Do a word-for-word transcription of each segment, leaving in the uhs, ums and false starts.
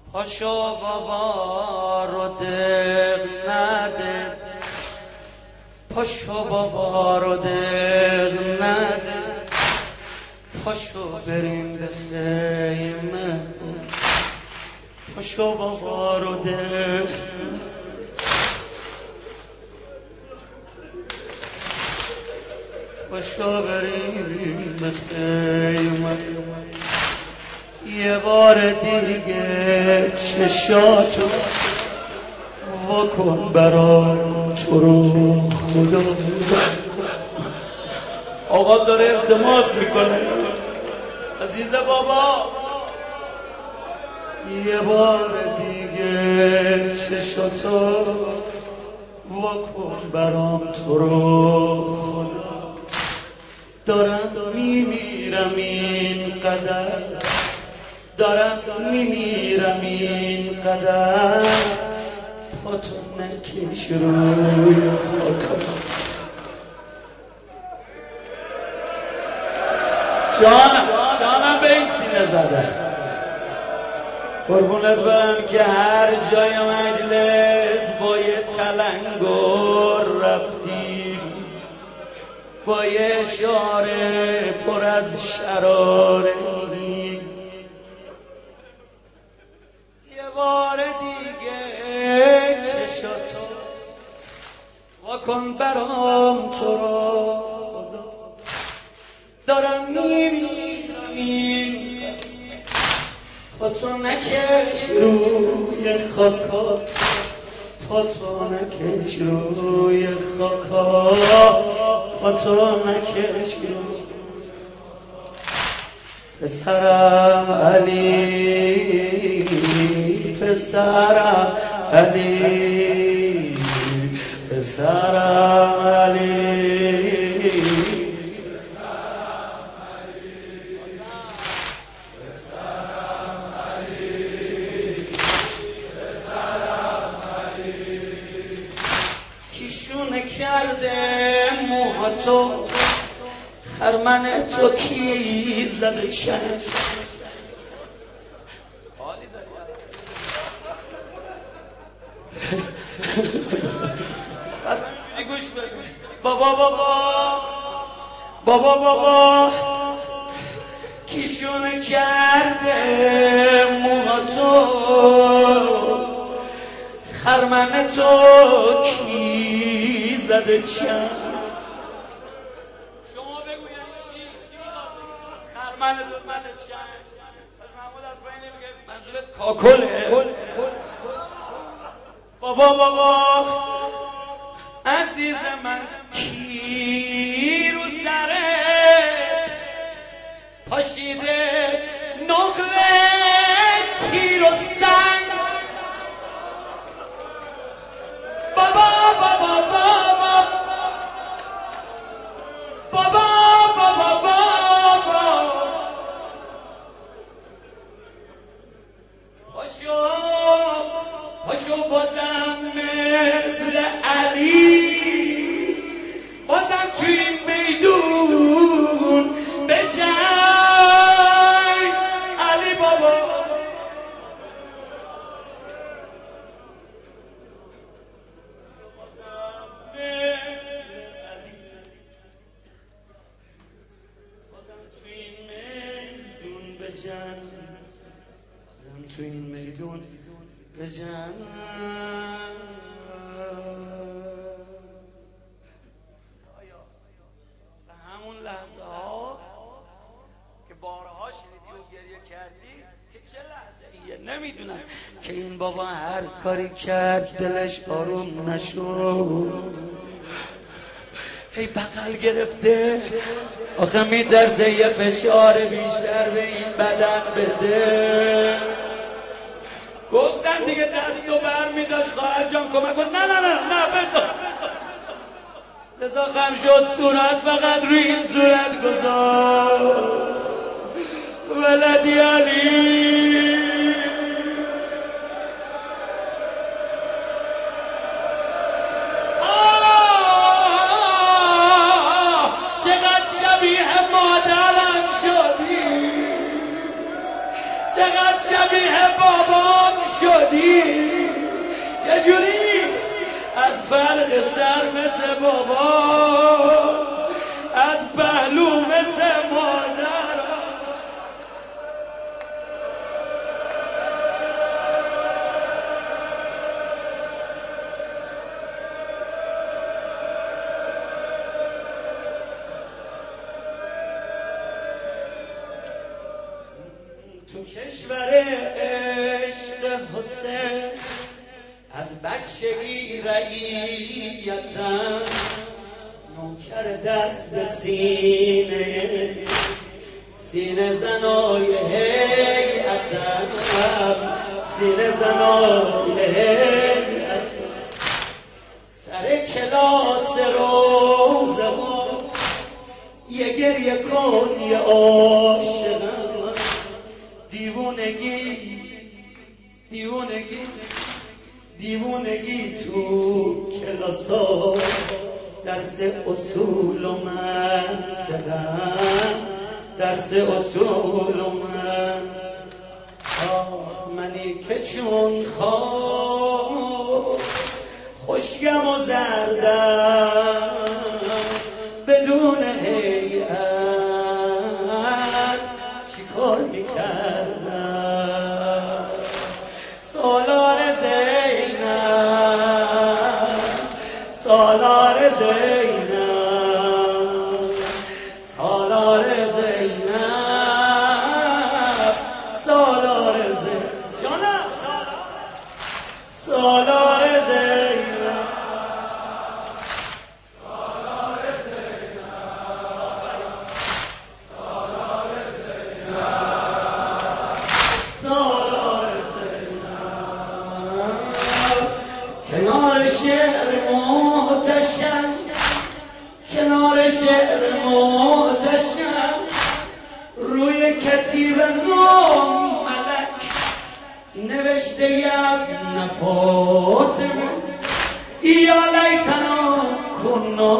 پاشو بابا رو دق نده، پاشو بابا رو دق نده، پاشو بریم به خیمه، پاشو بابا رو دق، پاشو بریم به خیمه. یه بار دیگه چشاتو واکن برام تو رو خدا. آقا داره التماس میکنه عزیز بابا، یه بار دیگه چشاتو واکن برام تو رو خدا. دارم میمیرم این قدر، دارم میمیرم این قدر، پاتو نکش روی خاکم. جانم جانم به این سینه زده، قربونت برم که هر جای مجلس با یه تلنگر رفتی، با یه اشاره پر از شراره. یه بار دیگه چشاتو واکن برام تو رو خدا. دارم میمیرم این پاتو نکش روی خاکا، پاتو نکش روی خاکا، پاتو نکش روی. پسرم علی، پسرم علی، پسرم علی، کیشونه کرده موهاتو، خرمن تو کی زده چشم. گوش بگوش بابا بابا بابا بابا، کیشونه کرده موهاتو، خرمن تو کی زده چشم. شما بگویم چی چی خرمن تو زده چشم. محمود از پایین میگه منظورت کاکله. بابا بابا عزیز من، کی رو سره پاشیده نخله تیر و سنگ. بابا بابا بابا بابا بابا بابا، پاشو پاشو بازم مثل علی، بازم توی این میدون به جنگ. علی بابا بازم مثل علی، بازم توی این میدون به جنگ، بازم توی این میدون به جنگ. همون لحظه ها که بارها شنیدی و گریه کردی که چه لحظه ایه نمیدونم که این بابا هر کاری کرد دلش آروم نشد. هی بغل گرفته، آخه میترسه یه فشار بیشتر به این بدن بده. گفتن دیگه دستو بر میداشت خواهر جان کمک کن. نه نه نه نه بذار بذار خم شد صورت، فقط روی این صورت گذار ولدی علی. چقدر شبیه مادرم شدی، چقدر شبیه بابام شدی چجوری از فرق سر مثل بابا از پهلو مثل مادر تو کشور عشق حسین از بچگی رعیتم نوکر دست به سینه سینه زنای هیئتم سینه زنای هیئتم سر کلاس روزه یه گریه کن یه عاشقم دیوونگی دیوونگی دیوونگی تو کلاسا درس اصول و منطقم درس اصول و من آخ منی که چون خواب خوشگم و زردم بدون هیئت چیکار میکردم سالار زینب سالار زینب سالار زینب سالار زینب جانم سالار زینب سالار زینب سالار زینب کنار شعر محتشم کنار شعر محتشم روی کتیب نام ملک نوشته یم فاطمه یا لیتنا کنا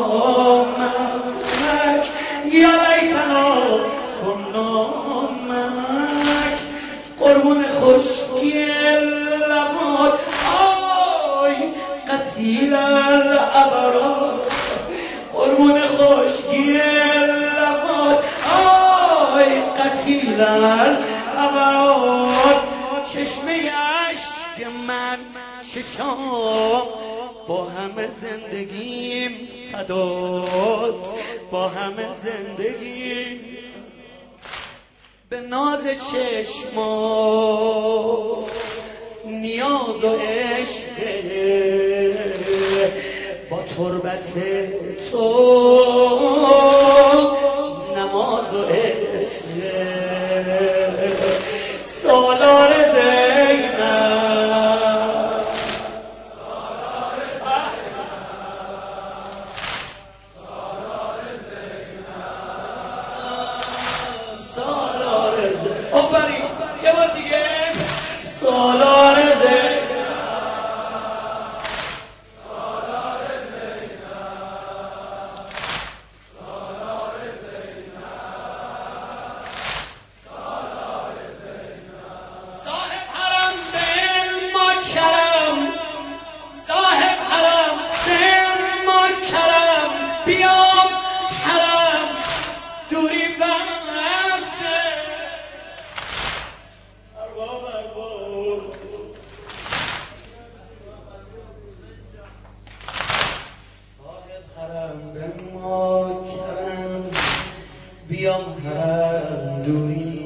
ملک یا لیتنا کنا ملک قربون خشکی لبات آی قتیل الابرار قربون خشکی لبات آی قتیل الابرار چشمه عشق من چشام با همه زندگیم فدات با همه زندگیم به ناز چشما نیاز و عشق با تربت تو نماز و عشق سالار زینب سالار زینب سالار زینب آفرین یه بار دیگه سالار زینب بیام حرم دوری بسه ارباب ارباب صاحب حرم به ما کرم بیام حرم دوری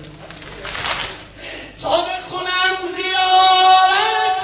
تا بخونم زیارت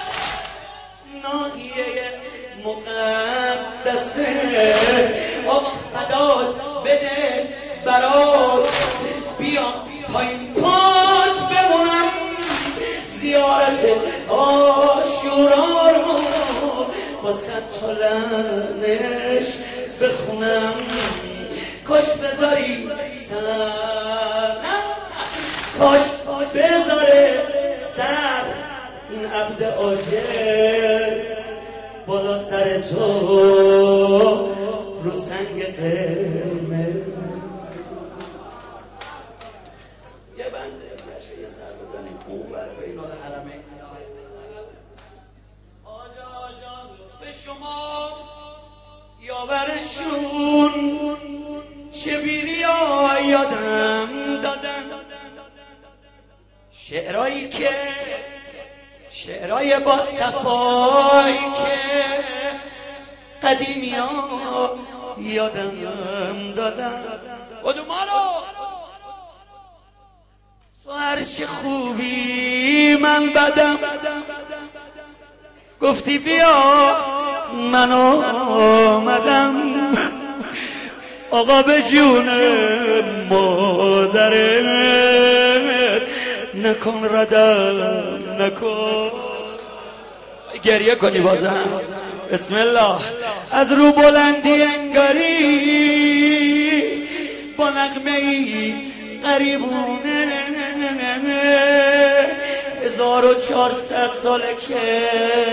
ناحیه مقدسه آقا فدات بده برات بیا پایین پات بمونم زیارت عاشورا رو با صد لعنش بخونم کاش بذاری سر کاش بذاره سر این عبد عاجز بالا سر تو رو سنگ قرمز یه بنده نشه یه سر بزنیم اون بر بین الحرمین شعرایی که شعرهای با صفایی که قدیمی ها یادم دادم کدوما رو تو هرچی خوبی من بدم گفتی بیا من آمدم آقا به جون مادرت نکن ردم نکن گریه کنی بازم بسم الله از رو بلندی انگاری با نغمه ای قریبونه هزار و چهارصد ساله که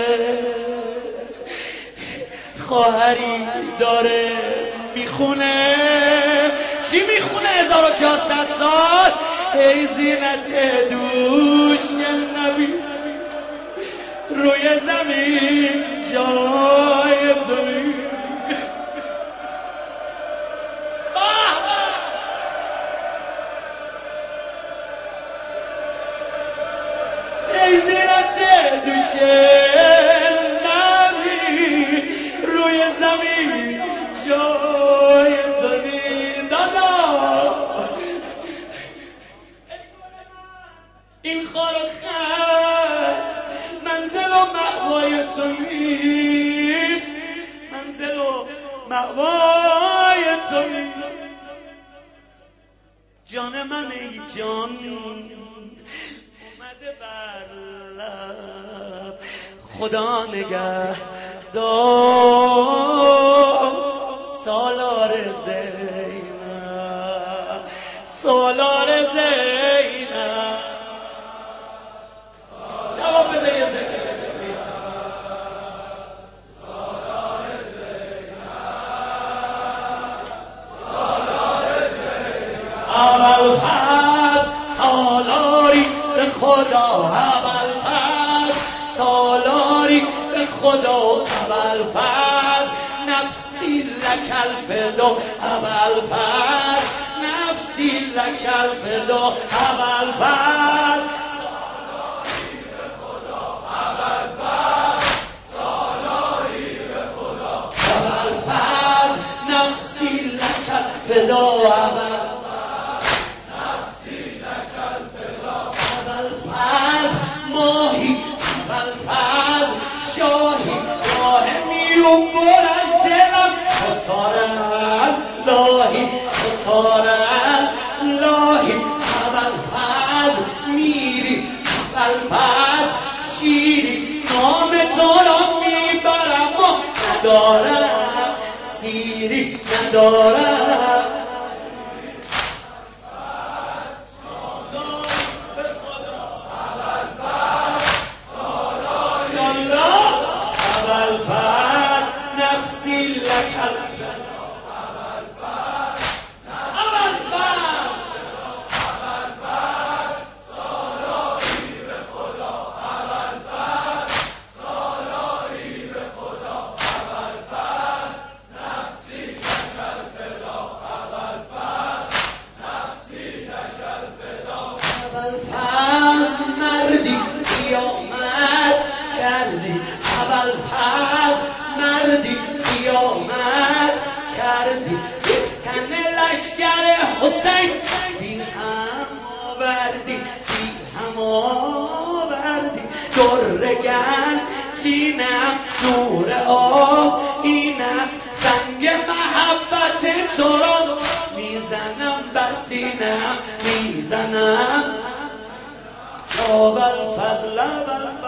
خواهری داره میخونه چی میخونه هزار و چهارصد سال ای زینت دوش نبی روی زمین جای زمین ای زینت دوش نبی روی زمین جای زمین دادا این خار و خط منزل و مأوای تو نیست منزل و مأوای تو نیست جان من ای جان اومده بر لب خدا نگه دار سالار زینب سالار زینب جواب بده یه زینب سالار زینب سالار زینب اول فصل سالاری به خدا اول فصل سالاری به خدا اول فصل نفسی لک الفدا اول فصل نفسی لک الفدا اول فصل سالاری به خدا اول فصل سالاری به خدا اول فصل نفسی لک الفدا اول ماهی اول فضل شاهی راه میون بر از دلم خسارم لاهی خسارم لاهی اول فضل میری اول فضل شیری نام تو را میبرم و ندارم سیری ندارم حسین بی هم آوردی بی هم آوردی درگن چینم نور آینم زنگ محبت تو را میزنم بسینم میزنم اول فضل اول